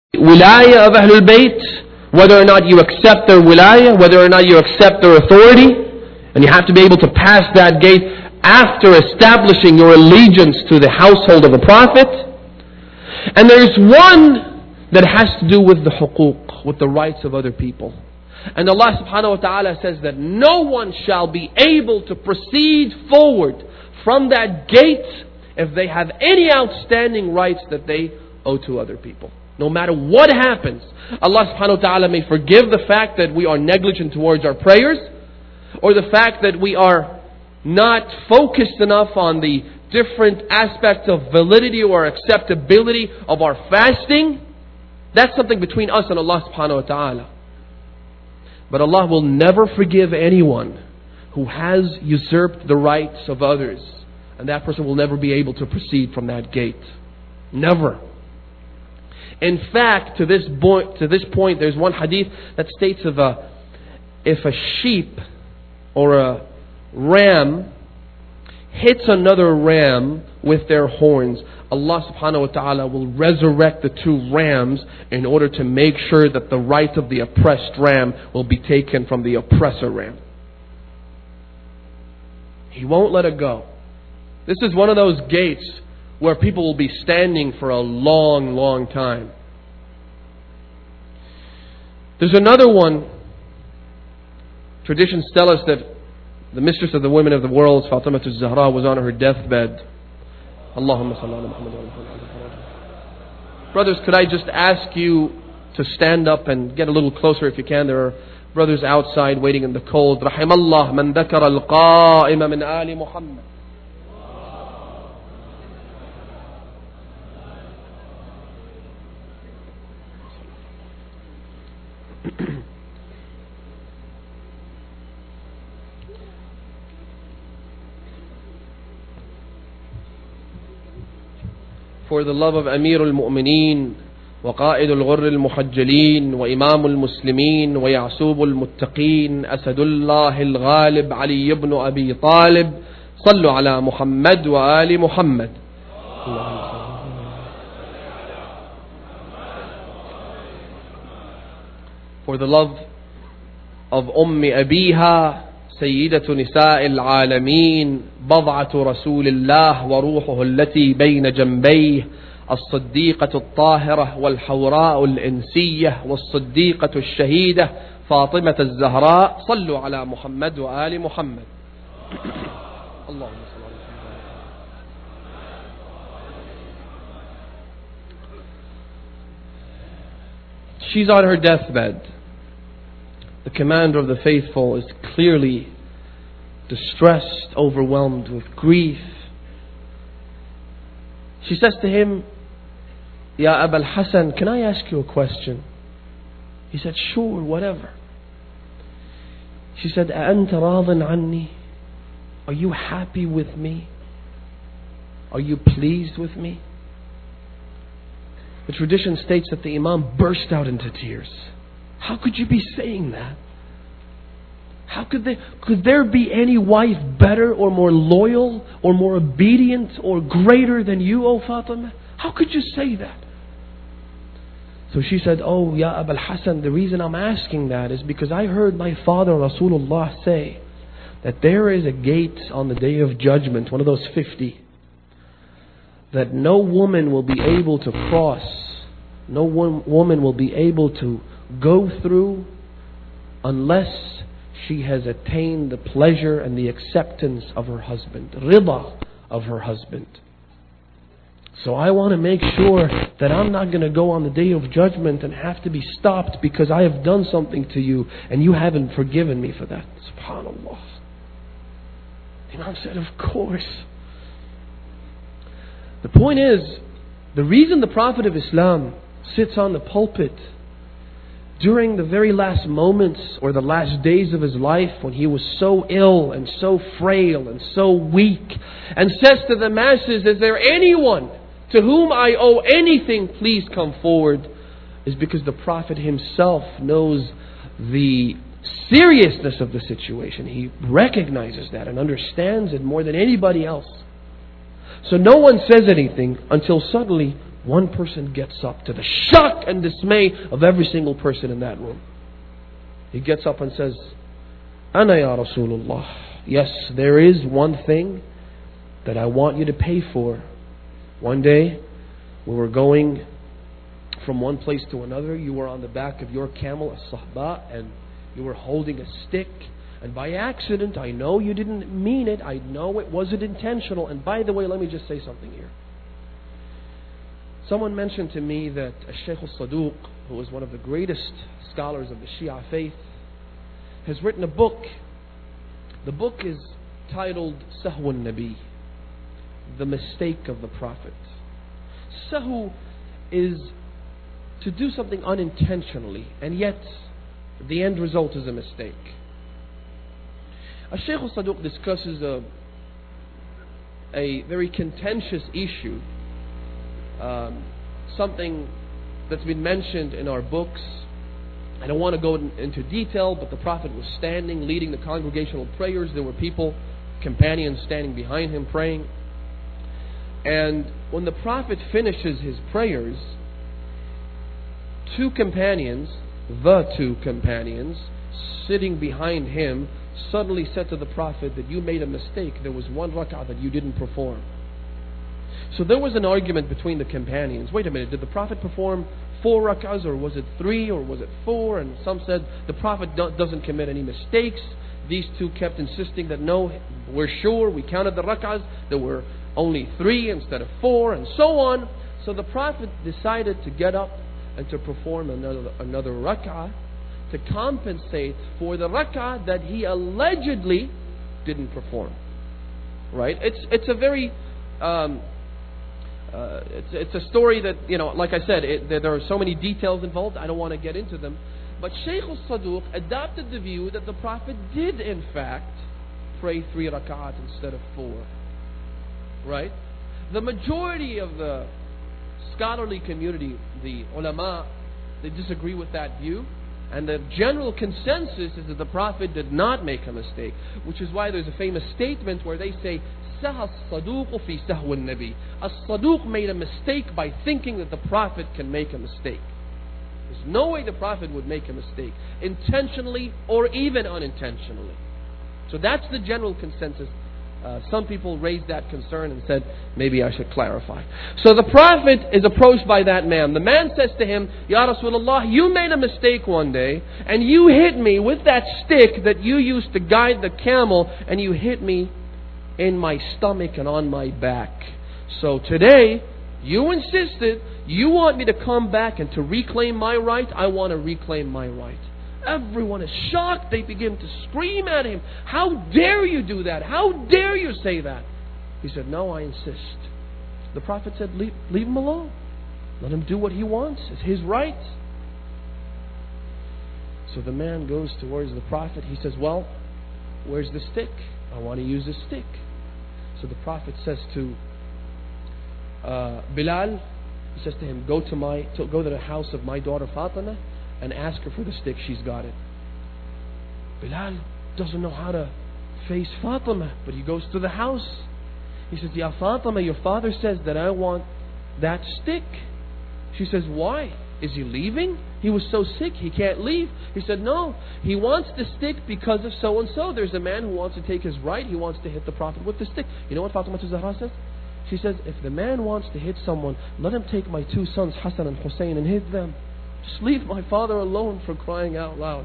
wilayah of Ahlul Bayt, whether or not you accept their wilayah, whether or not you accept their authority, and you have to be able to pass that gate after establishing your allegiance to the household of the Prophet. And there's one that has to do with the huquq, with the rights of other people. And Allah subhanahu wa ta'ala says that no one shall be able to proceed forward from that gate if they have any outstanding rights that they owe to other people. No matter what happens, Allah subhanahu wa ta'ala may forgive the fact that we are negligent towards our prayers, or the fact that we are not focused enough on the different aspects of validity or acceptability of our fasting. That's something between us and Allah subhanahu wa ta'ala. But Allah will never forgive anyone who has usurped the rights of others. And that person will never be able to proceed from that gate. Never. In fact, to this point, there's one hadith that states if a sheep or a ram hits another ram with their horns, Allah subhanahu wa ta'ala will resurrect the two rams in order to make sure that the right of the oppressed ram will be taken from the oppressor ram. He won't let it go. This is one of those gates where people will be standing for a long, long time. There's another one. Traditions tell us that the mistress of the women of the world, Fatima al-Zahra, was on her deathbed. Allahumma salli ala Muhammad wa ala Muhammad. Brothers, could I just ask you to stand up and get a little closer if you can? There are brothers outside waiting in the cold. Rahimallah man dhakara al-qa'ima min ali Muhammad. For the love of Amir al-Mu'mineen, وقائد الغر المحجلين وإمام المسلمين ويعسوب المتقين أسد الله الغالب علي بن أبي طالب صلوا على محمد وآل محمد. For the love of أبيها سيدة نساء العالمين بضعة رسول الله وروحه التي بين جنبيه الصديقة الطاهرة والحوراء الإنسية والصديقة الشهيدة فاطمة الزهراء صلوا على محمد وآل محمد. اللهم صل على محمد. She's on her deathbed. The commander of the faithful is clearly distressed, overwhelmed with grief. She says to him, Ya Abul Hasan, can I ask you a question? He said, sure, whatever. She said, أَأَنْتَ رَاضٍ عَنِّي? Are you happy with me? Are you pleased with me? The tradition states that the Imam burst out into tears. How could you be saying that? Could there be any wife better or more loyal or more obedient or greater than you, O Fatima? How could you say that? So she said, oh, Ya Abul Hasan, the reason I'm asking that is because I heard my father Rasulullah say that there is a gate on the Day of Judgment, one of those 50, that no woman will be able to cross, no woman will be able to go through unless she has attained the pleasure and the acceptance of her husband, rida of her husband. So I want to make sure that I'm not going to go on the Day of Judgment and have to be stopped because I have done something to you and you haven't forgiven me for that. Subhanallah. The Imam said, of course. The point is, the reason the Prophet of Islam sits on the pulpit during the very last moments or the last days of his life when he was so ill and so frail and so weak, and says to the masses, is there anyone to whom I owe anything, please come forward, is because the Prophet himself knows the seriousness of the situation. He recognizes that and understands it more than anybody else. So no one says anything until suddenly one person gets up, to the shock and dismay of every single person in that room. He gets up and says, Ana ya Rasulullah. Yes, there is one thing that I want you to pay for. One day, we were going from one place to another. You were on the back of your camel, as-sahba, and you were holding a stick. And by accident, I know you didn't mean it. I know it wasn't intentional. And by the way, let me just say something here. Someone mentioned to me that Shaykh al-Saduq, who was one of the greatest scholars of the Shia faith, has written a book. The book is titled Sahwun Nabi, the mistake of the Prophet. Sahu is to do something unintentionally, and yet the end result is a mistake. Shaykh al-Saduq discusses a very contentious issue, something that's been mentioned in our books. I don't want to go into detail, but the Prophet was standing, leading the congregational prayers. There were people, companions, standing behind him praying. And when the Prophet finishes his prayers, two companions sitting behind him suddenly said to the Prophet that you made a mistake. There was one rak'ah that you didn't perform. So there was an argument between the companions. Wait a minute, did the Prophet perform 4 rak'ahs, or was it 3, or was it 4? And some said the Prophet doesn't commit any mistakes. These two kept insisting that no, we're sure, we counted the rak'ahs, there were only 3 instead of 4, and so on. So the Prophet decided to get up and to perform another rak'ah to compensate for the rak'ah that he allegedly didn't perform. Right? It's a very it's a story that, like I said, there are so many details involved. I don't want to get into them. But Shaykh al-Saduq adopted the view that the Prophet did in fact pray 3 rak'ahs instead of 4. Right? The majority of the scholarly community, the ulama, they disagree with that view. And the general consensus is that the Prophet did not make a mistake, which is why there's a famous statement where they say, Saha as-Saduq fi sahwin Nabi. As-Saduq made a mistake by thinking that the Prophet can make a mistake. There's no way the Prophet would make a mistake, intentionally or even unintentionally. So that's the general consensus. Some people raised that concern and said, maybe I should clarify. So the Prophet is approached by that man. The man says to him, Ya Rasulullah, you made a mistake one day, and you hit me with that stick that you used to guide the camel, and you hit me in my stomach and on my back. So today, you insisted, you want me to come back and to reclaim my right. I want to reclaim my right. Everyone is shocked. They begin to scream at him. How dare you do that? How dare you say that? He said, no, I insist. The Prophet said, leave him alone. Let him do what he wants. It's his right. So the man goes towards the Prophet. He says, well, where's the stick? I want to use the stick. So the Prophet says to Bilal, he says to him, go to the house of my daughter Fatima and ask her for the stick. She's got it. Bilal doesn't know how to face Fatima, but he goes to the house. He says, Ya Fatima, your father says that I want that stick. She says, why? Is he leaving? He was so sick, he can't leave. He said, no, he wants the stick because of so and so. There's a man who wants to take his right. He wants to hit the Prophet with the stick. You know what Fatima Zahra says? She says, if the man wants to hit someone, let him take my 2 sons, Hassan and Hussein, and hit them. Just leave my father alone, for crying out loud.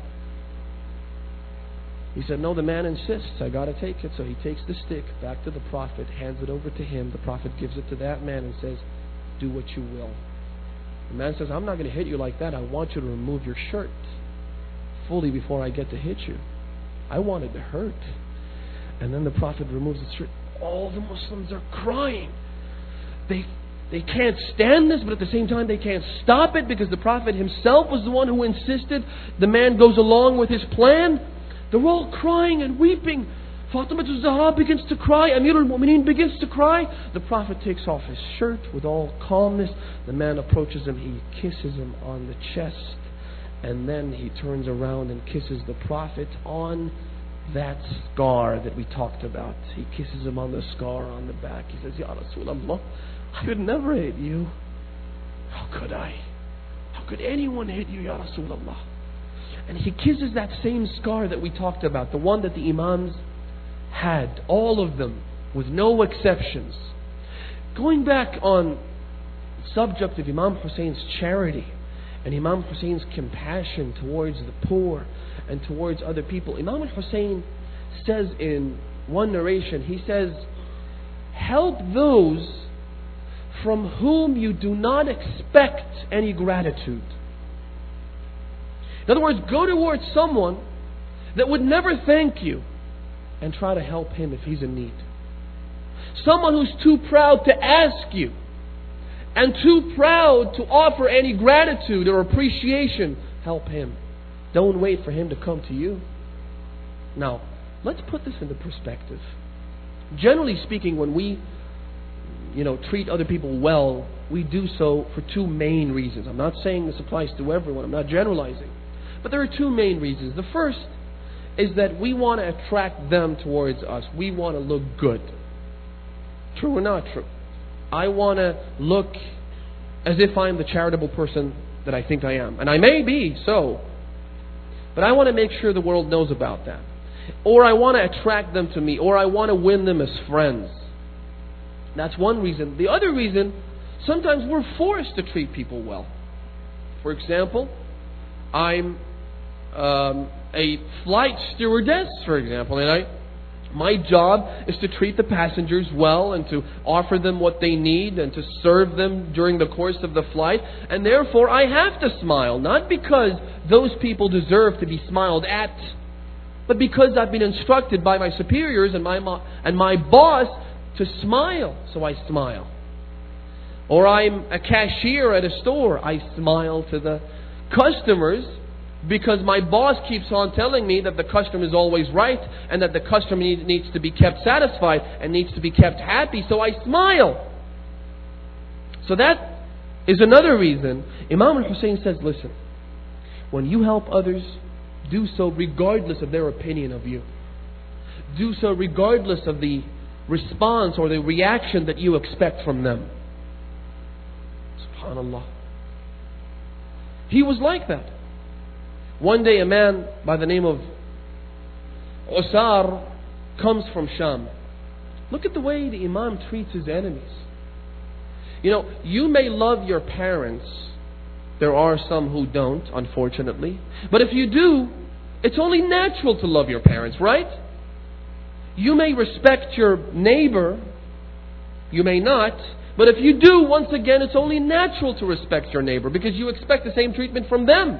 He said, no, the man insists. I got to take it. So he takes the stick back to the Prophet, hands it over to him. The Prophet gives it to that man and says, do what you will. The man says, I'm not going to hit you like that. I want you to remove your shirt fully before I get to hit you. I wanted to hurt. And then the Prophet removes his shirt. All the Muslims are crying. They can't stand this, but at the same time they can't stop it because the Prophet himself was the one who insisted. The man goes along with his plan. They're all crying and weeping. Fatima Zahra begins to cry. Amir al-Mu'mineen begins to cry. The Prophet takes off his shirt with all calmness. The man approaches him. He kisses him on the chest. And then he turns around and kisses the Prophet on that scar that we talked about. He kisses him on the scar on the back. He says, Ya Rasulullah, I would never hit you. How could I? How could anyone hit you, Ya Rasulullah? And he kisses that same scar that we talked about, the one that the Imams had, all of them, with no exceptions. Going back on the subject of Imam Hussein's charity and Imam Hussein's compassion towards the poor and towards other people, Imam Hussein says in one narration, he says, help those from whom you do not expect any gratitude. In other words, go towards someone that would never thank you and try to help him if he's in need. Someone who's too proud to ask you and too proud to offer any gratitude or appreciation, help him. Don't wait for him to come to you. Now, let's put this into perspective. Generally speaking, when we treat other people well, we do so for two main reasons. I'm not saying this applies to everyone. I'm not generalizing. But there are two main reasons. The first is that we want to attract them towards us. We want to look good. True or not true? I want to look as if I'm the charitable person that I think I am. And I may be so. But I want to make sure the world knows about that. Or I want to attract them to me. Or I want to win them as friends. That's one reason. The other reason, sometimes we're forced to treat people well. For example, I'm a flight stewardess, for example, and my job is to treat the passengers well and to offer them what they need and to serve them during the course of the flight. And therefore, I have to smile, not because those people deserve to be smiled at, but because I've been instructed by my superiors and my boss to smile, so I smile. Or I'm a cashier at a store, I smile to the customers because my boss keeps on telling me that the customer is always right and that the customer needs to be kept satisfied and needs to be kept happy, so I smile. So that is another reason. Imam al-Hussein says, listen, when you help others, do so regardless of their opinion of you. Do so regardless of the response or the reaction that you expect from them. SubhanAllah. He was like that. One day a man by the name of Usar comes from Sham. Look at the way the Imam treats his enemies. You may love your parents. There are some who don't, unfortunately. But if you do, it's only natural to love your parents, right? You may respect your neighbor. You may not. But if you do, once again, it's only natural to respect your neighbor because you expect the same treatment from them.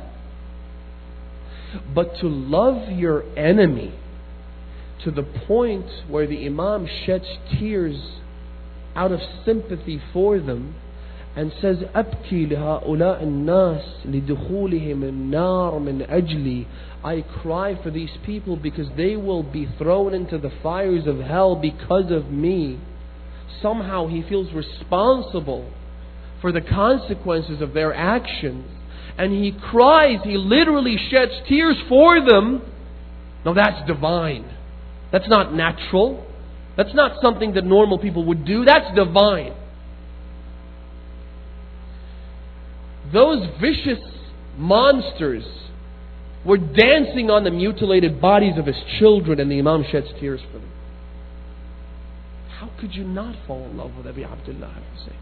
But to love your enemy to the point where the Imam sheds tears out of sympathy for them and says, أبكي لهؤلاء الناس لدخولهم النار من أجلي. I cry for these people because they will be thrown into the fires of hell because of me. Somehow he feels responsible for the consequences of their actions. And he cries, he literally sheds tears for them. Now that's divine. That's not natural. That's not something that normal people would do. That's divine. Those vicious monsters were dancing on the mutilated bodies of his children, and the Imam sheds tears for them. How could you not fall in love with Abi Abdullah al-Hussein?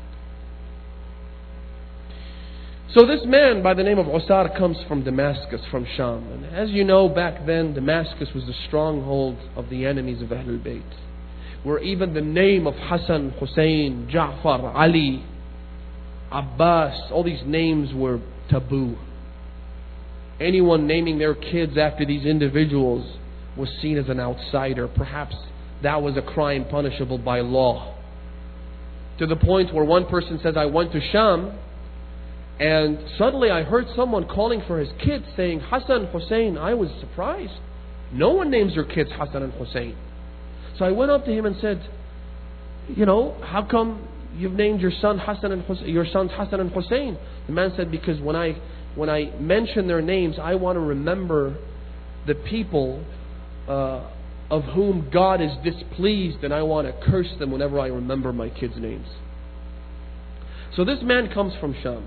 So this man by the name of Usar comes from Damascus, from Sham. And as you know, back then Damascus was the stronghold of the enemies of Ahlul Bayt, where even the name of Hassan, Hussein, Ja'far, Ali, Abbas, all these names were taboo. Anyone naming their kids after these individuals was seen as an outsider. Perhaps that was a crime punishable by law. To the point where one person says, I went to Sham and suddenly I heard someone calling for his kids saying, Hassan, Hussein. I was surprised. No one names their kids Hassan and Hussein. So I went up to him and said, how come you've named your son Hassan and Hussein, your sons Hassan and Hussein? The man said, because when I mention their names, I want to remember the people of whom God is displeased, and I want to curse them whenever I remember my kids' names. So this man comes from Sham.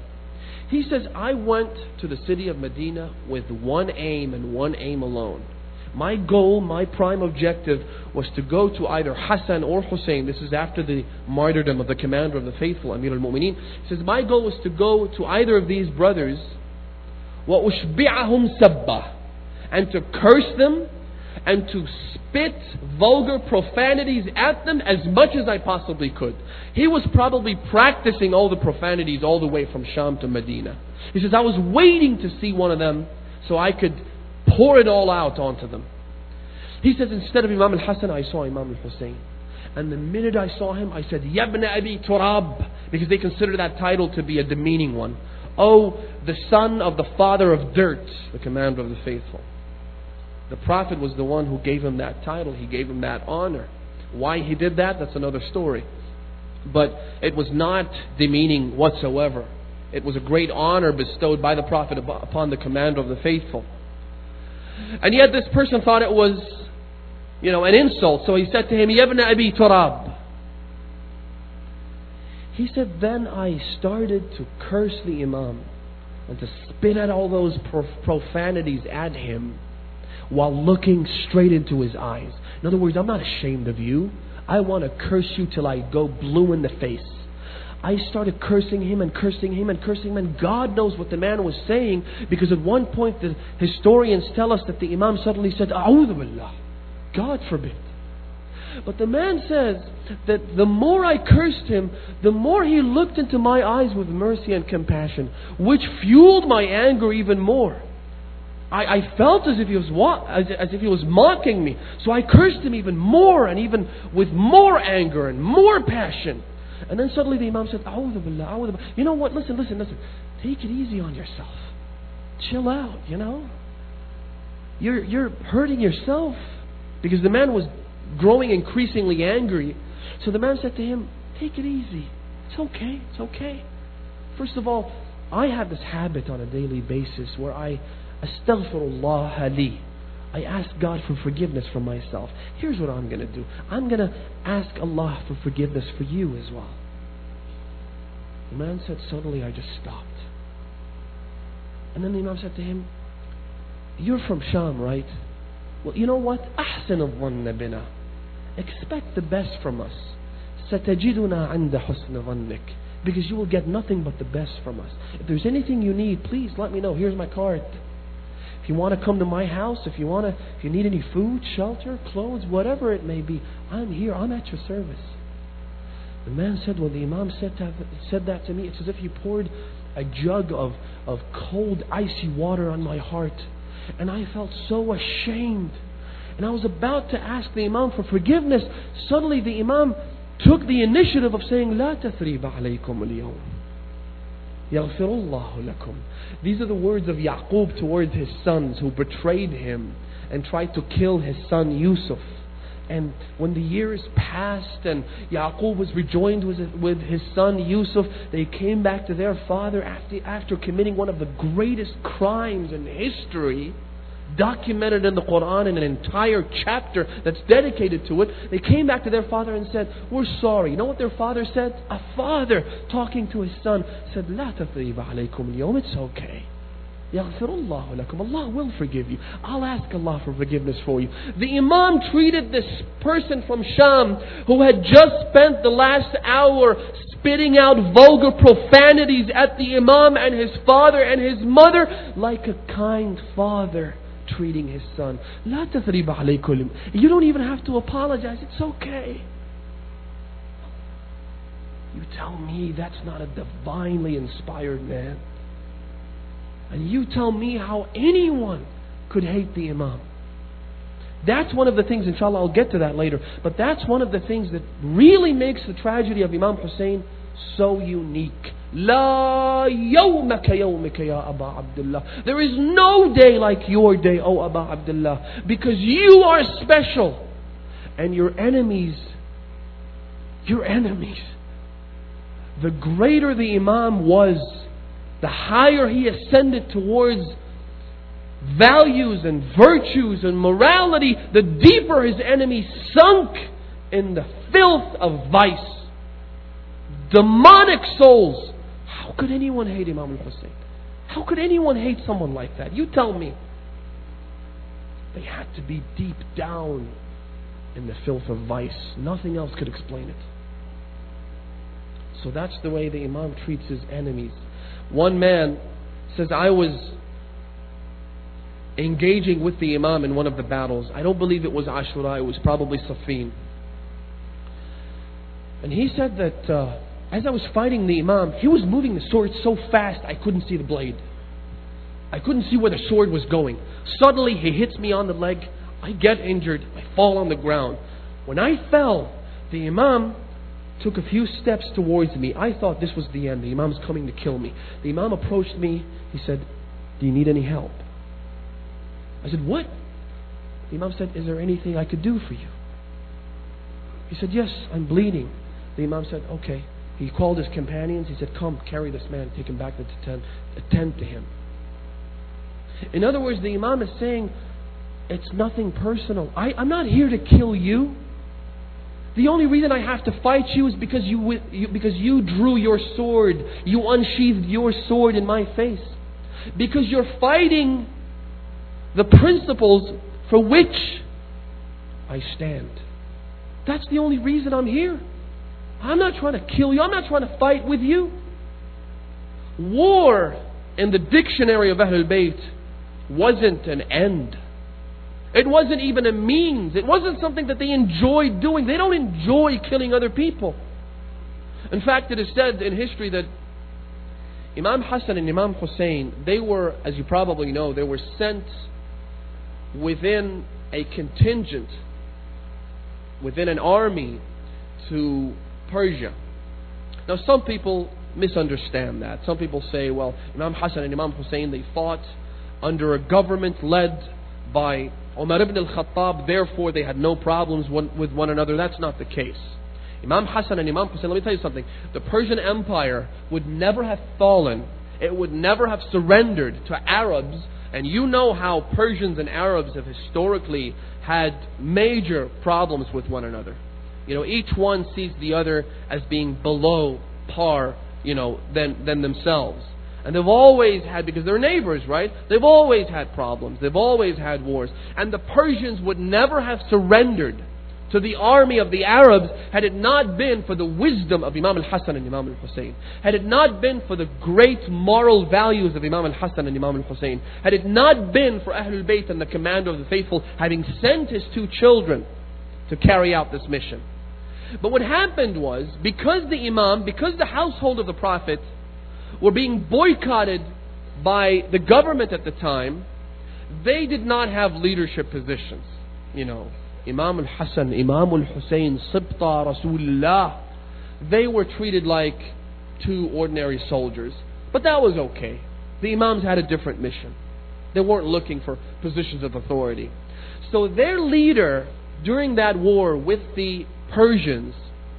He says, I went to the city of Medina with one aim and one aim alone. My goal, my prime objective was to go to either Hassan or Hussein. This is after the martyrdom of the commander of the faithful, Amir al-Mu'mineen. He says, my goal was to go to either of these brothers, وَأُشْبِعَهُمْ سَبَّةً, and to curse them and to spit vulgar profanities at them as much as I possibly could. He was probably practicing all the profanities all the way from Sham to Medina. He says, I was waiting to see one of them so I could pour it all out onto them. He says, instead of Imam al-Hassan, I saw Imam al-Hussein. And the minute I saw him, I said, Yabna Abi Turab, because they consider that title to be a demeaning one. Oh, the son of the father of dirt, the commander of the faithful. The Prophet was the one who gave him that title. He gave him that honor. Why he did that, that's another story. But it was not demeaning whatsoever. It was a great honor bestowed by the Prophet upon the commander of the faithful. And yet this person thought it was, an insult. So he said to him, Yabna Abi Turab. He said, then I started to curse the Imam and to spit at all those profanities at him, while looking straight into his eyes. In other words, I'm not ashamed of you. I want to curse you till I go blue in the face. I started cursing him and cursing him and cursing him, and God knows what the man was saying, because at one point the historians tell us that the Imam suddenly said, A'udhu Billah, God forbid. But the man says that the more I cursed him, the more he looked into my eyes with mercy and compassion, which fueled my anger even more. I felt as if he was mocking me. So I cursed him even more, and even with more anger and more passion. And then suddenly the Imam said, A'udhu Billah, A'udhu Billah. You know what? Listen. Take it easy on yourself. Chill out, You're hurting yourself. Because the man was growing increasingly angry. So the man said to him, take it easy. It's okay. First of all, I have this habit on a daily basis where I Astaghfirullah li. I ask God for forgiveness for myself. Here's what I'm going to do. I'm going to ask Allah for forgiveness for you as well. The man said, suddenly I just stopped. And then the Imam said to him, you're from Sham, right? Well, you know what? أحسن الظن بنا. Expect the best from us. ستجدنا عند حسن ظنك. Because you will get nothing but the best from us. If there's anything you need, please let me know. Here's my card. If you want to come to my house, if you need any food, shelter, clothes, whatever it may be, I'm here. I'm at your service. The man said, when the Imam said that to me, it's as if he poured a jug of cold, icy water on my heart. And I felt so ashamed. And I was about to ask the Imam for forgiveness. Suddenly the Imam took the initiative of saying, لا تثريب عليكم اليوم يغفر الله لكم. These are the words of Yaqub towards his sons who betrayed him and tried to kill his son Yusuf. And when the years passed and Yaqub was rejoined with his son Yusuf, they came back to their father after committing one of the greatest crimes in history, documented in the Quran in an entire chapter that's dedicated to it. They came back to their father and said, we're sorry. You know what their father said? A father talking to his son said, لا تثريب عليكم اليوم. It's okay. يغفر الله لكم. Allah will forgive you. I'll ask Allah for forgiveness for you. The Imam treated this person from Sham who had just spent the last hour spitting out vulgar profanities at the Imam and his father and his mother like a kind father treating his son. لا تثريب عليكم. You don't even have to apologize. It's okay. You tell me that's not a divinely inspired man. And you tell me how anyone could hate the Imam. That's one of the things, inshallah I'll get to that later, but that's one of the things that really makes the tragedy of Imam Hussein so unique. La yawmaka yawmika ya Aba Abdullah. There is no day like your day, O Aba Abdullah, because you are special. And your enemies, the greater the Imam was, the higher he ascended towards values and virtues and morality, the deeper his enemies sunk in the filth of vice. Demonic souls. How could anyone hate Imam al-Hussein? How could anyone hate someone like that? You tell me. They had to be deep down in the filth of vice. Nothing else could explain it. So that's the way the Imam treats his enemies. One man says, I was engaging with the Imam in one of the battles. I don't believe it was Ashura, it was probably Siffin. And he said that as I was fighting the Imam, he was moving the sword so fast I couldn't see the blade. I couldn't see where the sword was going. Suddenly he hits me on the leg. I get injured. I fall on the ground. When I fell, the Imam took a few steps towards me. I thought this was the end. The Imam's coming to kill me. The Imam approached me. He said, do you need any help? I said, what? The Imam said, is there anything I could do for you? He said, yes, I'm bleeding. The Imam said, okay. He called his companions. He said, come, carry this man, take him back to the tent, attend to him. In other words, the Imam is saying, it's nothing personal. I'm not here to kill you. The only reason I have to fight you is because you drew your sword. You unsheathed your sword in my face. Because you're fighting the principles for which I stand. That's the only reason I'm here. I'm not trying to kill you. I'm not trying to fight with you. War, in the dictionary of Ahlul Bayt, wasn't an end. It wasn't even a means. It wasn't something that they enjoyed doing. They don't enjoy killing other people. In fact, it is said in history that Imam Hassan and Imam Hussein, they were, as you probably know, they were sent within a contingent, within an army to Persia. Now some people misunderstand that. Some people say, well, Imam Hassan and Imam Hussein, they fought under a government led by Umar ibn al-Khattab, therefore they had no problems with one another. That's not the case. Imam Hassan and Imam Hussein, let me tell you something. The Persian Empire would never have fallen. It would never have surrendered to Arabs. And you know how Persians and Arabs have historically had major problems with one another. You know, each one sees the other as being below par, than themselves. And they've always had, because they're neighbors, right? They've always had problems. They've always had wars. And the Persians would never have surrendered to the army of the Arabs had it not been for the wisdom of Imam al-Hassan and Imam al-Hussein. Had it not been for the great moral values of Imam al-Hassan and Imam al-Hussein. Had it not been for Ahlul Bayt and the commander of the faithful having sent his two children to carry out this mission. But what happened was, because the household of the Prophet were being boycotted by the government at the time, they did not have leadership positions. Imam al-Hassan, Imam al-Hussein, Sibta Rasulullah, they were treated like two ordinary soldiers. But that was okay. The Imams had a different mission. They weren't looking for positions of authority. So their leader during that war with the Persians,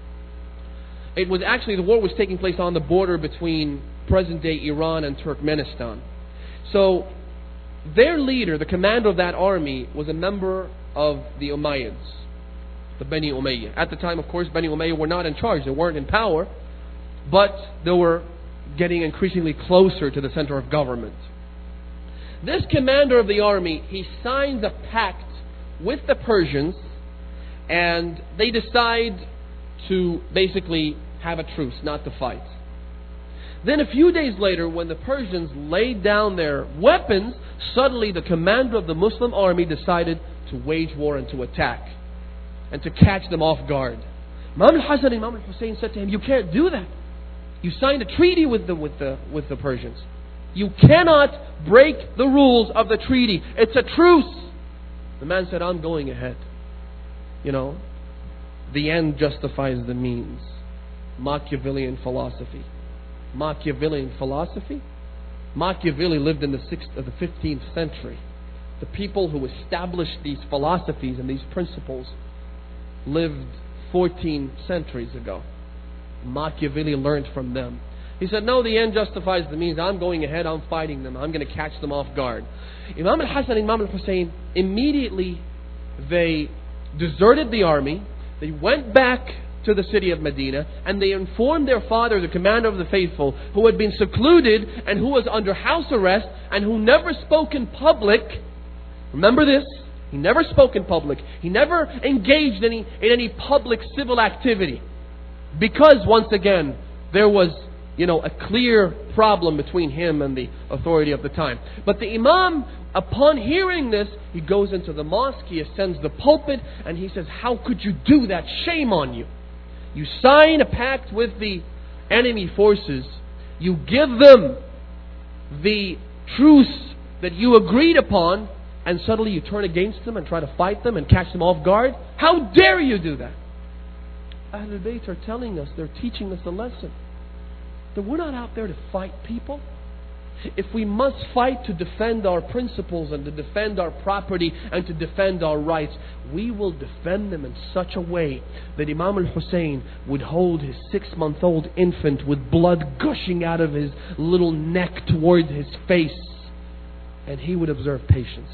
the war was taking place on the border between present-day Iran and Turkmenistan. So their leader, the commander of that army, was a member of the Umayyads, the Bani Umayyah. At the time, of course, Bani Umayyah were not in charge. They weren't in power, but they were getting increasingly closer to the center of government. This commander of the army, he signs a pact with the Persians, and they decide to basically have a truce, not to fight. Then a few days later, when the Persians laid down their weapons, suddenly the commander of the Muslim army decided to wage war and to attack and to catch them off guard. Imam al-Hassan and Imam al-Hussein said to him, you can't do that. You signed a treaty with the Persians. You cannot break the rules of the treaty. It's a truce. The man said, I'm going ahead. The end justifies the means. Machiavellian philosophy. Machiavelli lived in the 15th century. The people who established these philosophies and these principles lived 14 centuries ago. Machiavelli learned from them. He said, no, the end justifies the means. I'm going ahead, I'm fighting them. I'm going to catch them off guard. Imam al-Hassan and Imam al-Hussein, immediately they deserted the army. They went back to the city of Medina, and they informed their father, the commander of the faithful, who had been secluded and who was under house arrest and who never spoke in public. Remember this? He never spoke in public. He never engaged in any public civil activity. Because, once again, there was, a clear problem between him and the authority of the time. But the Imam, upon hearing this, he goes into the mosque, he ascends the pulpit, and he says, how could you do that? Shame on you. You sign a pact with the enemy forces. You give them the truce that you agreed upon, and suddenly you turn against them and try to fight them and catch them off guard? How dare you do that? Ahlul Bayt are telling us, they're teaching us a lesson. That we're not out there to fight people. If we must fight to defend our principles and to defend our property and to defend our rights, we will defend them in such a way that Imam al-Hussein would hold his 6-month-old infant with blood gushing out of his little neck towards his face, and he would observe patience.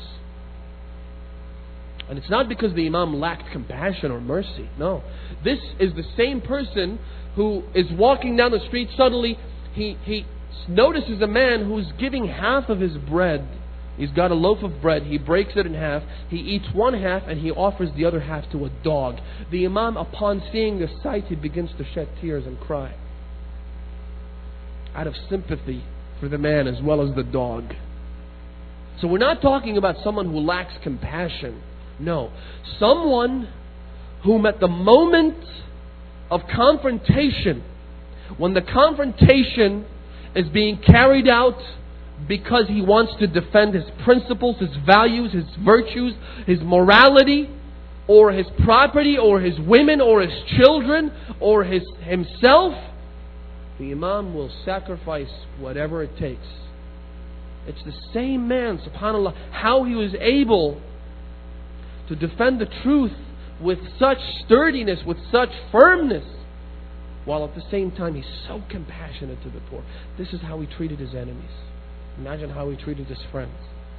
And it's not because the Imam lacked compassion or mercy. No. This is the same person who is walking down the street. Suddenly, he notices a man who's giving half of his bread. He's got a loaf of bread. He breaks it in half. He eats one half and he offers the other half to a dog. The Imam, upon seeing the sight, he begins to shed tears and cry. Out of sympathy for the man as well as the dog. So we're not talking about someone who lacks compassion. No. Someone whom at the moment of confrontation, when the confrontation is being carried out because he wants to defend his principles, his values, his virtues, his morality, or his property, or his women, or his children, or himself, the Imam will sacrifice whatever it takes. It's the same man, subhanAllah, how he was able to defend the truth with such sturdiness, with such firmness, while at the same time he's so compassionate to the poor. This is how he treated his enemies. Imagine how he treated his friends.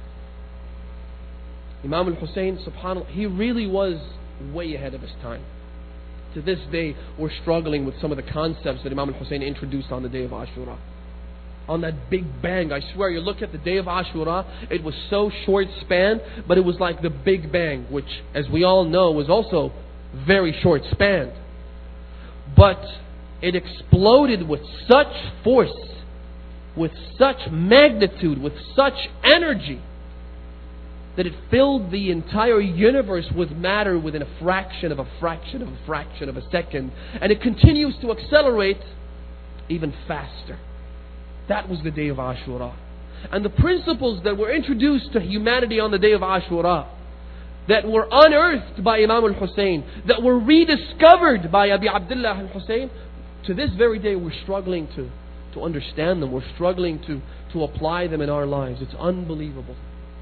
Imam al-Hussein, subhanAllah, he really was way ahead of his time. To this day, we're struggling with some of the concepts that Imam al-Hussein introduced on the day of Ashura. On that big bang, I swear, you look at the day of Ashura, it was so short span, but it was like the Big Bang, which, as we all know, was also very short span. But it exploded with such force, with such magnitude, with such energy, that it filled the entire universe with matter within a fraction of a fraction of a fraction of a second. And it continues to accelerate even faster. That was the day of Ashura. And the principles that were introduced to humanity on the day of Ashura, that were unearthed by Imam al-Hussein, that were rediscovered by Abi Abdullah al-Hussein, to this very day we're struggling to understand them. We're struggling to apply them in our lives. It's unbelievable.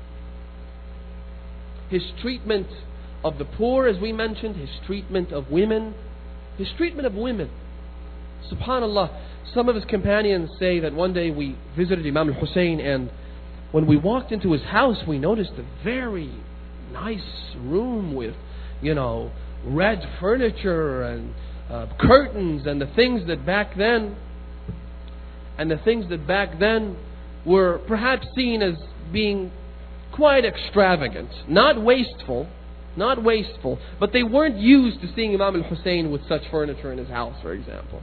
His treatment of the poor, as we mentioned, his treatment of women. His treatment of women. SubhanAllah. Some of his companions say that one day we visited Imam al-Hussein, and when we walked into his house, we noticed a very nice room with, red furniture and curtains and the things that back then were perhaps seen as being quite extravagant, not wasteful, but they weren't used to seeing Imam al-Hussein with such furniture in his house, for example.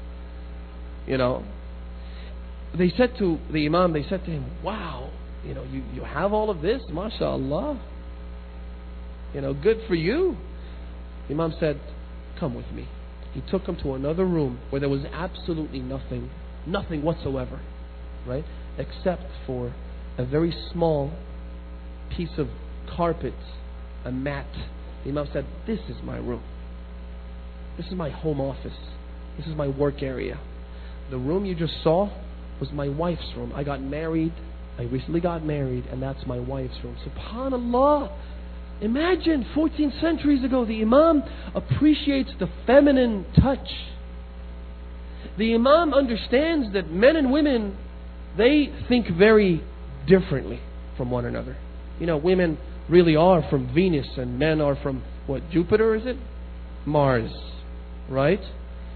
They said to the Imam, they said to him, wow, you have all of this, mashallah. Good for you. The Imam said, come with me. He took him to another room where there was absolutely nothing whatsoever, right? Except for a very small piece of carpet, a mat. The Imam said, this is my room. This is my home office. This is my work area. The room you just saw was my wife's room. I recently got married, and that's my wife's room. SubhanAllah. Imagine 14 centuries ago, the Imam appreciates the feminine touch. The Imam understands that men and women, they think very differently from one another. Women really are from Venus, and men are from, Jupiter, is it? Mars, right?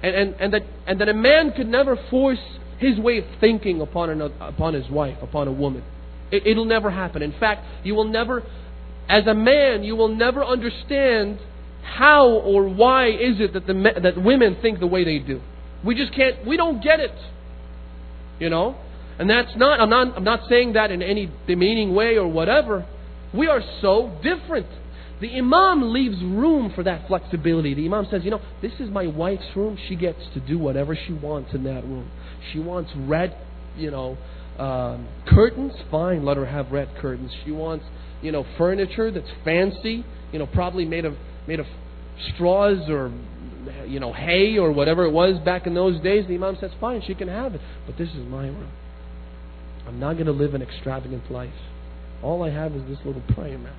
And that a man could never force his way of thinking upon his wife, upon a woman. It'll never happen. In fact, you will never, as a man, you will never understand how or why is it that women think the way they do. We just can't. We don't get it. You know, and that's not. I'm not saying that in any demeaning way or whatever. We are so different. The Imam leaves room for that flexibility. The Imam says, this is my wife's room. She gets to do whatever she wants in that room. She wants red, curtains. Fine, let her have red curtains. She wants, furniture that's fancy. Probably made of straws or, hay or whatever it was back in those days. The Imam says, fine, she can have it. But this is my room. I'm not going to live an extravagant life. All I have is this little prayer mat.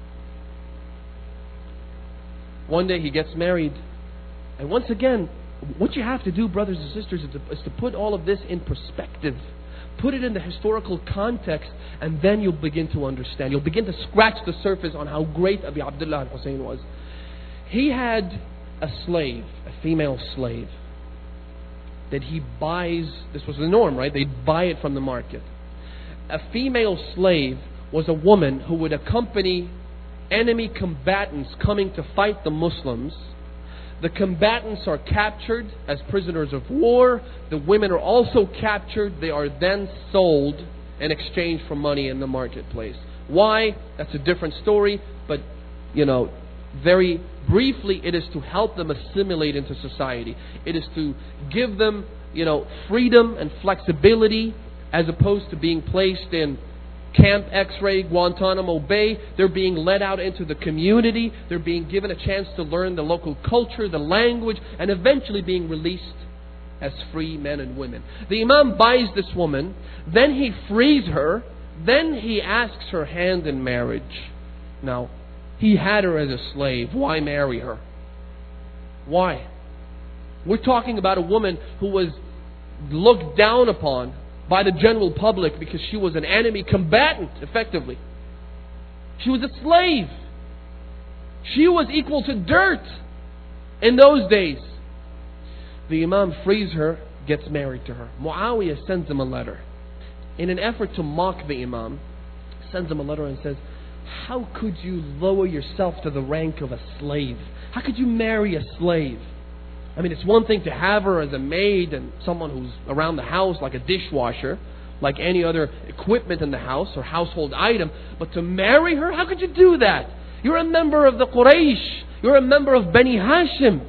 One day he gets married. And once again, what you have to do, brothers and sisters, is to put all of this in perspective. Put it in the historical context, and then you'll begin to understand. You'll begin to scratch the surface on how great Abi Abdullah al-Hussein was. He had a slave, a female slave, that he buys. This was the norm, right? They'd buy it from the market. A female slave was a woman who would accompany enemy combatants coming to fight the Muslims. The combatants are captured as prisoners of war. The women are also captured. They are then sold in exchange for money in the marketplace. Why? That's a different story. But, very briefly, it is to help them assimilate into society. It is to give them, freedom and flexibility as opposed to being placed in Camp X-Ray, Guantanamo Bay. They're being led out into the community. They're being given a chance to learn the local culture, the language, and eventually being released as free men and women. The Imam buys this woman, then he frees her, then he asks her hand in marriage. Now, he had her as a slave. Why marry her? Why? We're talking about a woman who was looked down upon by the general public because she was an enemy combatant, effectively. She was a slave. She was equal to dirt in those days. The Imam frees her, gets married to her. Muawiyah sends him a letter. In an effort to mock the Imam, sends him a letter and says, how could you lower yourself to the rank of a slave? How could you marry a slave? I mean, it's one thing to have her as a maid and someone who's around the house like a dishwasher, like any other equipment in the house or household item. But to marry her, how could you do that? You're a member of the Quraysh. You're a member of Bani Hashim.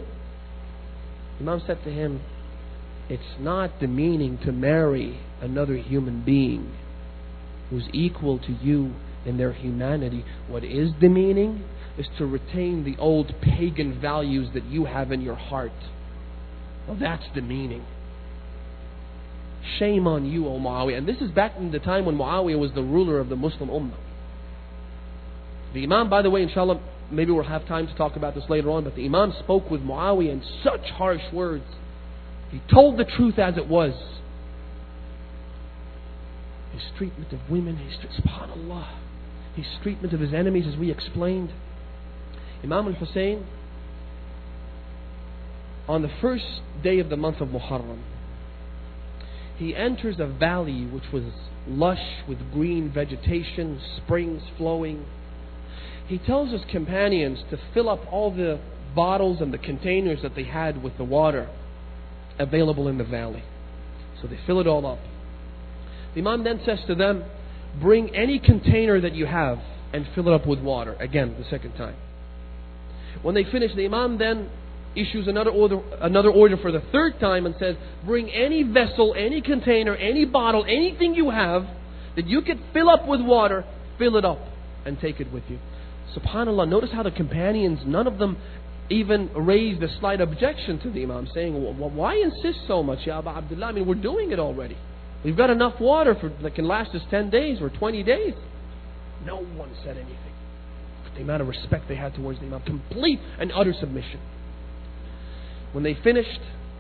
Imam said to him, it's not demeaning to marry another human being who's equal to you in their humanity. What is demeaning is to retain the old pagan values that you have in your heart. Well, that's demeaning. Shame on you, O Muawiyah. And this is back in the time when Muawiyah was the ruler of the Muslim Ummah. The Imam, by the way, inshallah, maybe we'll have time to talk about this later on, but the Imam spoke with Muawiyah in such harsh words. He told the truth as it was. His treatment of women, subhanAllah, his treatment of his enemies, as we explained. Imam al-Hussein, on the first day of the month of Muharram, he enters a valley which was lush with green vegetation, springs flowing. He tells his companions to fill up all the bottles and the containers that they had with the water available in the valley. So they fill it all up. The Imam then says to them, bring any container that you have and fill it up with water. Again, the second time. When they finish, the Imam then issues another order for the third time and says, bring any vessel, any container, any bottle, anything you have that you could fill up with water, fill it up and take it with you. SubhanAllah, notice how the companions, none of them even raised a slight objection to the Imam, saying, well, why insist so much, Ya Abu Abdullah? I mean, we're doing it already. We've got enough water that can last us 10 days or 20 days. No one said anything. But the amount of respect they had towards the Imam, complete and utter submission. When they finished,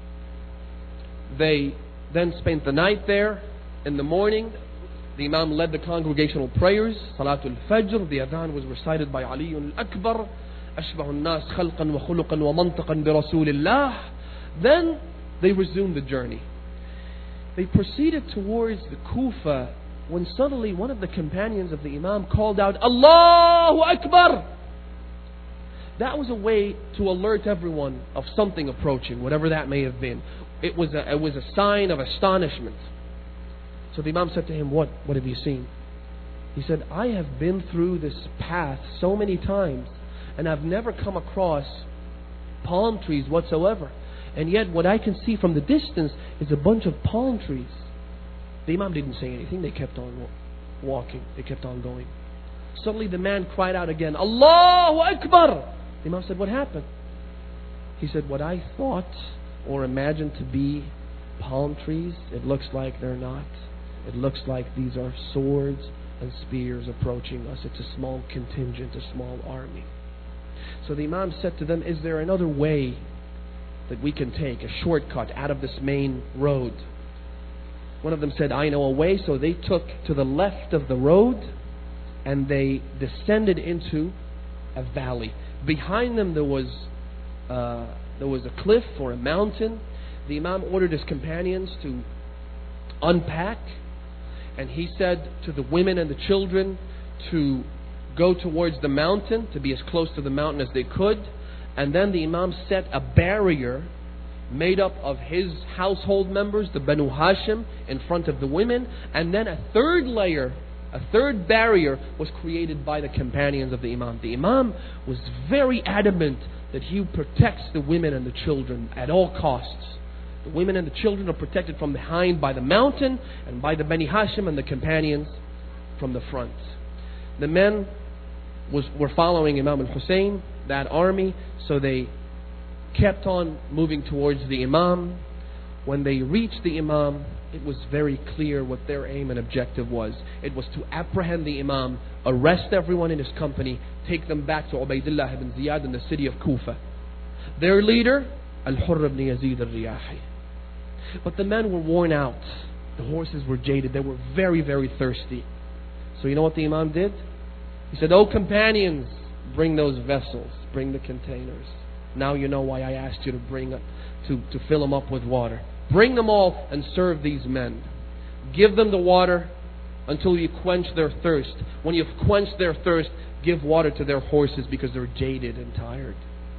they then spent the night there. In the morning, the Imam led the congregational prayers, Salatul Fajr. The Adhan was recited by Ali al-Akbar, أشبه الناس خلقا وخلقا ومنطقا برسول الله. Then they resumed the journey. They proceeded towards the Kufa when suddenly one of the companions of the Imam called out, Allahu Akbar! That was a way to alert everyone of something approaching, whatever that may have been. It was a sign of astonishment. So the Imam said to him, What have you seen? He said, I have been through this path so many times, and I've never come across palm trees whatsoever. And yet what I can see from the distance is a bunch of palm trees. The Imam didn't say anything. They kept on walking. They kept on going. Suddenly the man cried out again, Allahu Akbar! The Imam said, what happened? He said, what I thought or imagined to be palm trees, it looks like they're not. It looks like these are swords and spears approaching us. It's a small contingent, a small army. So the Imam said to them, is there another way that we can take, a shortcut out of this main road? One of them said, I know a way. So they took to the left of the road and they descended into a valley. Behind them there was a cliff or a mountain. The Imam ordered his companions to unpack, and he said to the women and the children to go towards the mountain, to be as close to the mountain as they could. And then the Imam set a barrier made up of his household members, the Banu Hashim, in front of the women. And then a third layer, a third barrier was created by the companions of the Imam. The Imam was very adamant that he protects the women and the children at all costs. The women and the children are protected from behind by the mountain and by the Bani Hashim and the companions from the front. The men were following Imam al-Hussein, that army, so they kept on moving towards the Imam. When they reached the Imam, it was very clear what their aim and objective was. It was to apprehend the Imam, arrest everyone in his company, take them back to Ubaydullah ibn Ziyad in the city of Kufa. Their leader, Al-Hurr ibn Yazid al-Riyahi. But the men were worn out. The horses were jaded. They were very, very thirsty. So you know what the Imam did? He said, "Oh companions, bring those vessels, bring the containers. Now you know why I asked you to bring up, to fill them up with water. Bring them all and serve these men. Give them the water until you quench their thirst. When you've quenched their thirst, give water to their horses because they're jaded and tired."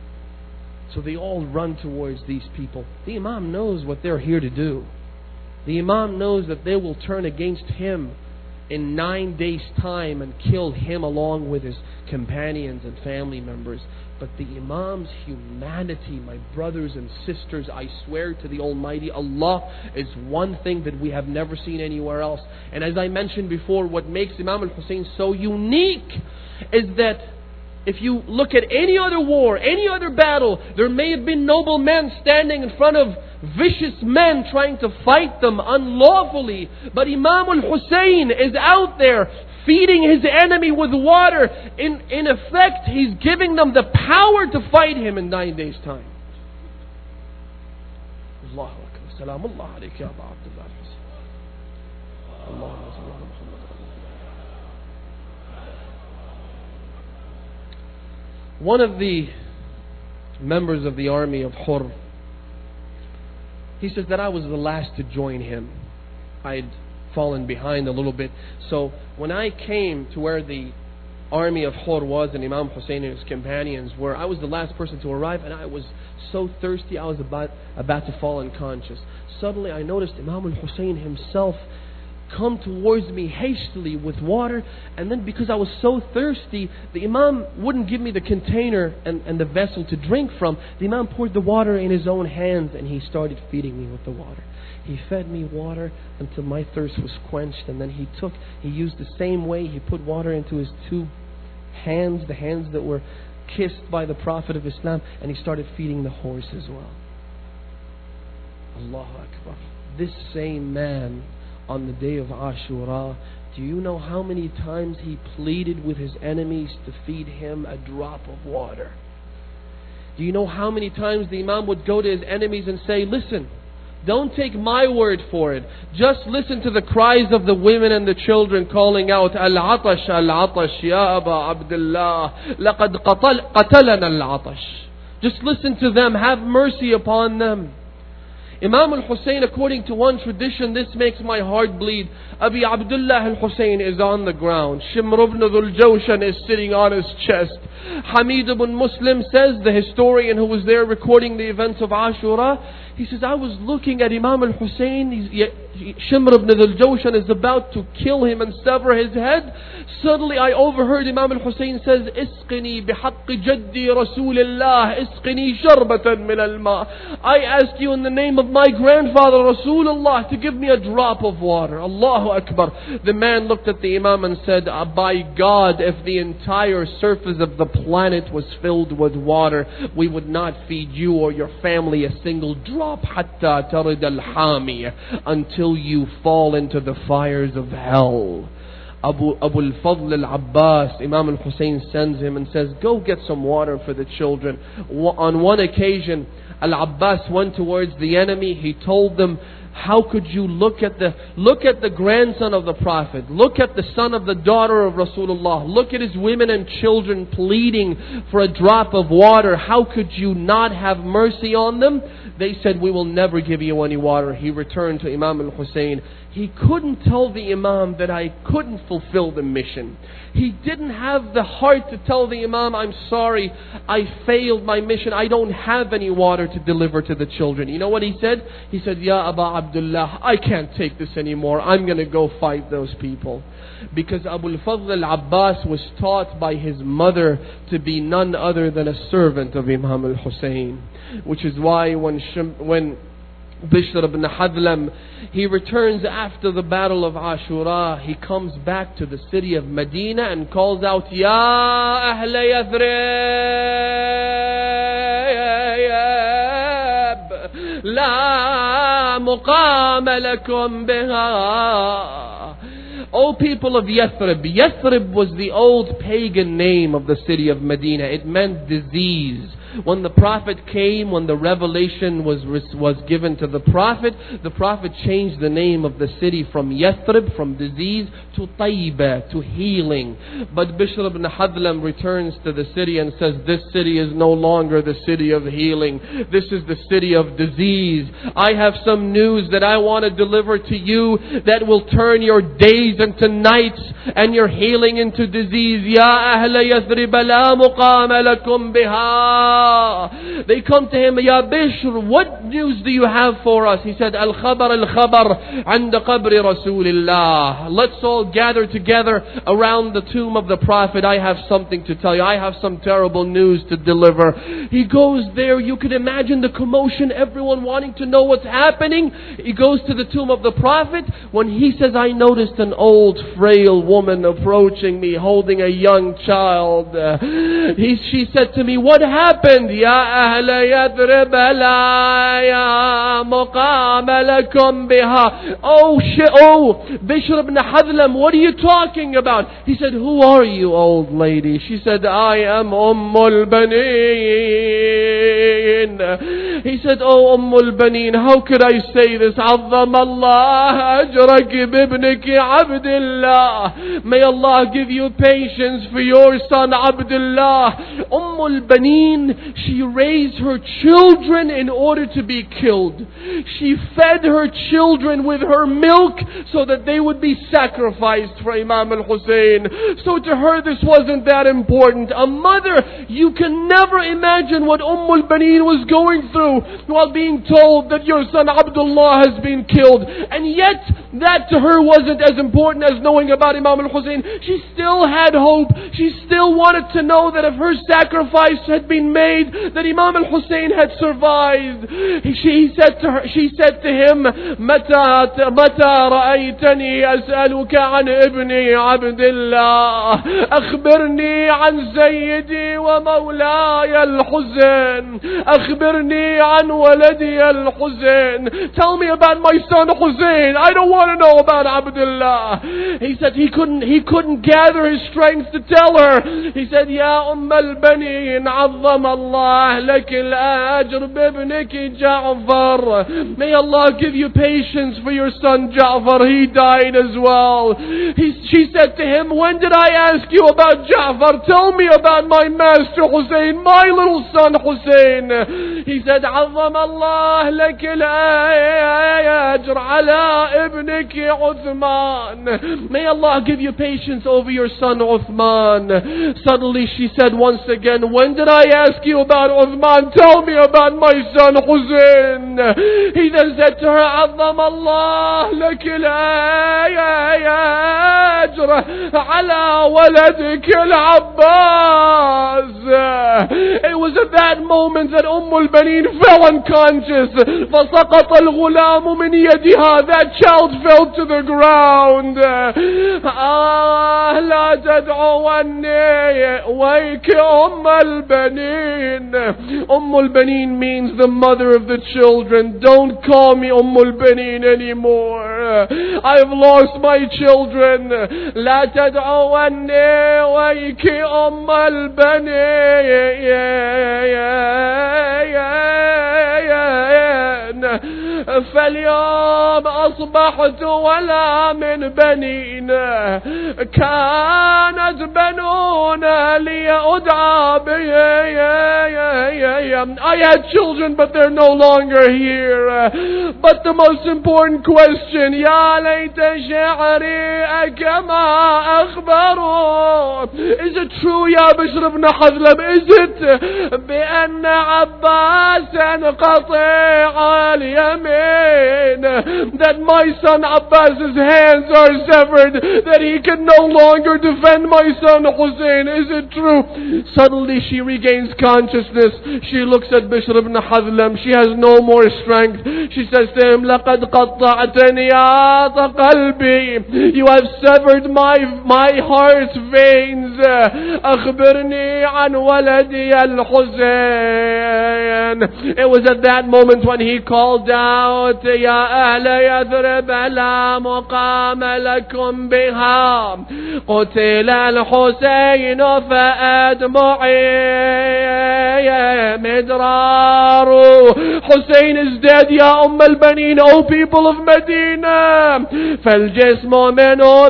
So they all run towards these people. The Imam knows what they're here to do. The Imam knows that they will turn against him in 9 days' time and kill him along with his companions and family members. But the Imam's humanity, my brothers and sisters, I swear to the Almighty Allah, is one thing that we have never seen anywhere else. And as I mentioned before, what makes Imam al-Hussein so unique is that if you look at any other war, any other battle, there may have been noble men standing in front of vicious men trying to fight them unlawfully. But Imam al-Hussein is out there feeding his enemy with water. In effect, he's giving them the power to fight him in 9 days' time. Allahu Akbar. Salamullah alayka ya Aba Abdullah al-Hussein. Allahu Akbar. One of the members of the army of Hurr, he says that I was the last to join him. I'd fallen behind a little bit. So when I came to where the army of Hurr was and Imam Hussein and his companions were, I was the last person to arrive, and I was so thirsty I was about to fall unconscious. Suddenly I noticed Imam al-Hussein himself come towards me hastily with water, and then because I was so thirsty, the Imam wouldn't give me the container and the vessel to drink from. The Imam poured the water in his own hands and he started feeding me with the water. He fed me water until my thirst was quenched, and then he used the same way. He put water into his two hands, the hands that were kissed by the Prophet of Islam, and he started feeding the horse as well. Allahu Akbar. This same man, on the day of Ashura, do you know how many times he pleaded with his enemies to feed him a drop of water? Do you know how many times the Imam would go to his enemies and say, listen, don't take my word for it. Just listen to the cries of the women and the children calling out, Al-Atash, Al-Atash, Ya Aba Abdullah, Laqad qatalana Al-Atash. Just listen to them, have mercy upon them. Imam al-Hussein, according to one tradition, this makes my heart bleed. Abi Abdullah al-Hussein is on the ground. Shimr ibn Dhul Jawshan is sitting on his chest. Hamid ibn Muslim says, the historian who was there recording the events of Ashura, he says, I was looking at Imam al-Hussein, Shimr ibn Dhul Jawshan is about to kill him and sever his head. Suddenly I overheard Imam al-Hussein says, Isqini bihaqqi jaddi Rasulillah, Isqini sharbatan min al-ma. I ask you in the name of my grandfather Rasulullah to give me a drop of water. Allahu Akbar. The man looked at the Imam and said, by God, if the entire surface of the planet was filled with water, we would not feed you or your family a single drop, hatta tarid al-hami, until you fall into the fires of hell. Abu al-Fadl al-Abbas, Imam al-Hussein sends him and says, go get some water for the children. On one occasion, Al-Abbas went towards the enemy. He told them, how could you look at the grandson of the Prophet, look at the son of the daughter of Rasulullah, look at his women and children pleading for a drop of water. How could you not have mercy on them? They said, we will never give you any water. He returned to Imam al-Hussein. He couldn't tell the Imam that I couldn't fulfill the mission. He didn't have the heart to tell the Imam, I'm sorry, I failed my mission. I don't have any water to deliver to the children. You know what he said? He said, Ya Aba Abdullah, I can't take this anymore. I'm going to go fight those people. Because Abu al-Fadl al-Abbas was taught by his mother to be none other than a servant of Imam al-Hussein. Which is why when Bishr ibn Hadlam, he returns after the battle of Ashura, he comes back to the city of Medina and calls out, Ya Ahle Yathrib, La muqama lakum biha. O people of Yathrib. Yathrib was the old pagan name of the city of Medina. It meant disease. When the Prophet came, when the revelation was given to the Prophet changed the name of the city from Yathrib, from disease, to Tayyibah, to healing. But Bishr ibn Hadlam returns to the city and says, this city is no longer the city of healing. This is the city of disease. I have some news that I want to deliver to you that will turn your days into nights and your healing into disease. Ya Ahla Yathrib la muqama lakum biha. They come to him, Ya Bishr, what news do you have for us? He said, Al-Khabar anda qabri Rasulillah. Let's all gather together around the tomb of the Prophet. I have something to tell you. I have some terrible news to deliver. He goes there. You could imagine the commotion, everyone wanting to know what's happening. He goes to the tomb of the Prophet. When he says, I noticed an old frail woman approaching me holding a young child. She said to me, what happened? Ya Ahla Yathrib la ya muqama lakum biha. Oh Bishr ibn Hadlam, what are you talking about? He said, who are you, old lady? She said, I am Ummul Baneen. He said, oh Ummul Baneen, how could I say this? Azzam Allah ajraki bibniki Abdullah. May Allah give you patience for your son Abdullah. Ummul Baneen, she raised her children in order to be killed. She fed her children with her milk so that they would be sacrificed for Imam al-Hussein. So to her this wasn't that important. A mother, you can never imagine what al-Baneen was going through while being told that your son Abdullah has been killed. And yet, that to her wasn't as important as knowing about Imam al-Hussein. She still had hope. She still wanted to know that if her sacrifice had been made, that Imam al-Hussein had survived. She said to him, متى رأيتني أسألك عن ابني عبد الله أخبرني عن سيدي ومولاي الحسين أخبرني عن ولدي الحسين. Tell me about my son Hussein. I don't want want to know about Abdullah. He said he couldn't gather his strength to tell her. He said, Ya al-Banin, عظم الله لك الأجر بابنك جعفر. May Allah give you patience for your son Ja'far. He died as well. She said to him, when did I ask you about Ja'far? Tell me about my master Hussein, my little son Hussein. He said, عظم الله لك الأجر على ابنك عثمان. May Allah give you patience over your son Uthman. Suddenly she said once again, when did I ask you about Uthman? Tell me about my son Hussein. He then said to her, عظم الله لك الأجر على ولدك العباس. It was at that moment that al-Banin fell unconscious. فسقط الغلام من يدها. That child fell to the ground. لا تدعوني ويك al-Banin. al-Banin means the mother of the children. Don't call me al-Banin anymore. I've lost my children. لا تدعوني ويك al-Banin. فاليوم أصبحت ولا من بنينا كانت بنونا ليدعى بي. I had children but they're no longer here. But the most important question, يا ليت شعري كما أخبروا. Is it true يا بشر بن حذلم? Is it بأن عباسا قطيع اليمين, that my son Abbas's hands are severed, that he can no longer defend my son Hussein? Is it true? Suddenly she regains consciousness. She looks at Bishr ibn Hadlam. She has no more strength. She says to him, لَقَدْ قَطَّعْتَنِي عَاطَ قَلْبِي. You have severed my heart's veins. أخبرني عن ولدي الحسين. It was at that moment when he called out, يا أهل يثرب لا مقام لكم بها قتل الحسين فأدمعي مدرار. Hussein is dead, يا al-Banin, O people of Medina. فالجسم منه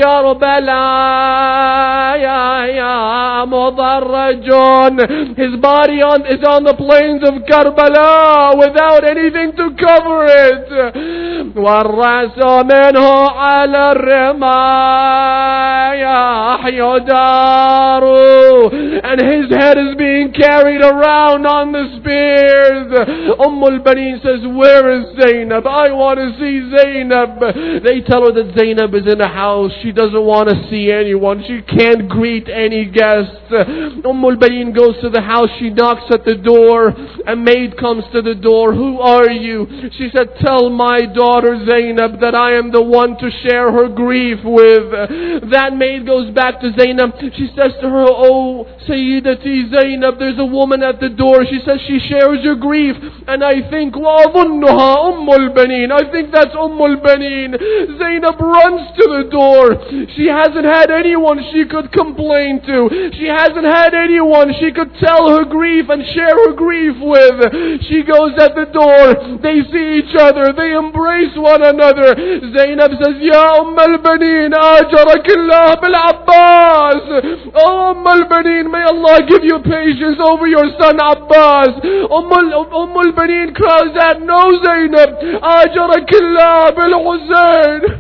بكربلاء يا مضرجون. His body is on the plains of Karbala without anything to cover it. والرأس منه على الرماح يدار. And his head is being carried around on the spears. al-Banin says, where is Zainab? I want to see Zainab. They tell her that Zainab is in the house. She doesn't want to see anyone. She can't greet any guests. al-Banin goes to the house. She knocks at the door. A maid comes to the door. Who are you? She said, tell my daughter Zainab that I am the one to share her grief with. That maid goes back to Zainab. She says to her, oh Sayyidati Zainab, there's a woman at the door. She says she shares your grief. And I think, وَأَظُنُّهَا al-Banin. I think that's al-Banin. Zainab runs to the door. She hasn't had anyone she could complain to. She hasn't had anyone she could tell her grief and share her grief with. She goes at the door. They see each other. They embrace one another. Zainab says, Ya al-Banin, ajarak Allah bil-Abbas. Oh al-Banin, may Allah give you patience over your son Abbas. al-Banin cries out, no Zainab, ajarak Allah bil-Hussein.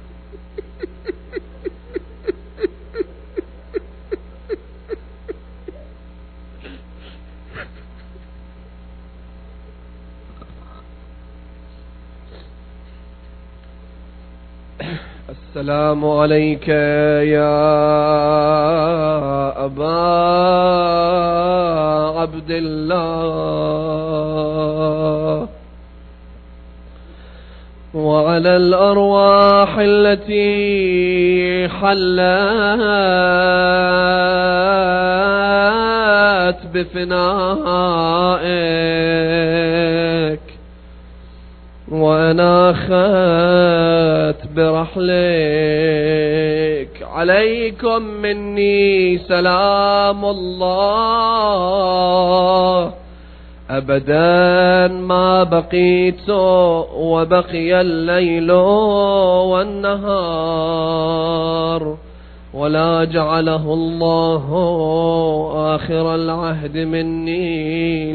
السلام عليك يا أبا عبد الله وعلى الأرواح التي حلت بفنائك وأنا أخذت برحلك. عليكم مني سلام الله أبدا ما بقيت وبقي الليل والنهار، ولا جعله الله آخر العهد مني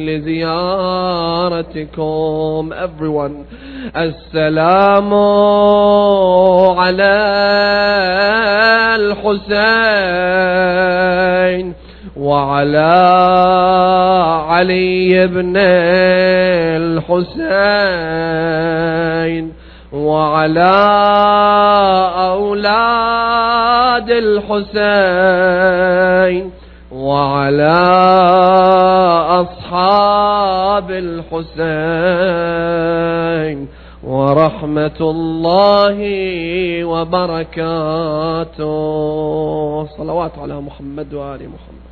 لزيارتكم. Everyone, السلام على الحسين وعلى علي بن الحسين وعلى أولاد الحسين وعلى أصحاب الحسين ورحمة الله وبركاته. صلوات على محمد وآل محمد.